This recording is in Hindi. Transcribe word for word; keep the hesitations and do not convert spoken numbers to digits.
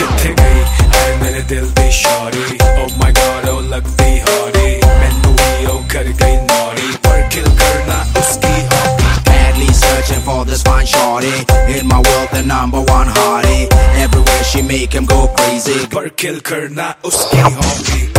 किथे गई है मेरे दिल दी शौरी, ओ माय गॉड ओ लगदी हौरी, मैनू ही ओ कर गई नौरी, पर किल करना उसकी hobby. Madly searching for this fine shorty, in my world the number one hottie, everywhere she make him go crazy, पर किल करना उसकी हॉबी।